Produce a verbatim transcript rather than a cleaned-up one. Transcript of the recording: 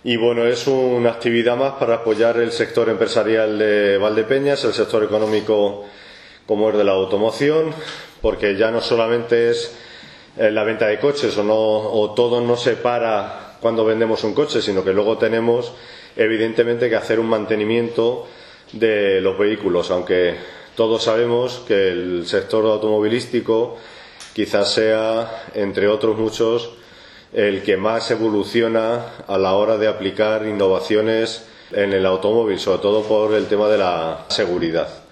Y bueno, es una actividad más para apoyar el sector empresarial de Valdepeñas, el sector económico como es de la automoción, porque ya no solamente es la venta de coches o, no, o todo no se para cuando vendemos un coche, sino que luego tenemos evidentemente que hacer un mantenimiento de los vehículos, aunque todos sabemos que el sector automovilístico quizás sea, entre otros muchos, el que más evoluciona a la hora de aplicar innovaciones en el automóvil, sobre todo por el tema de la seguridad.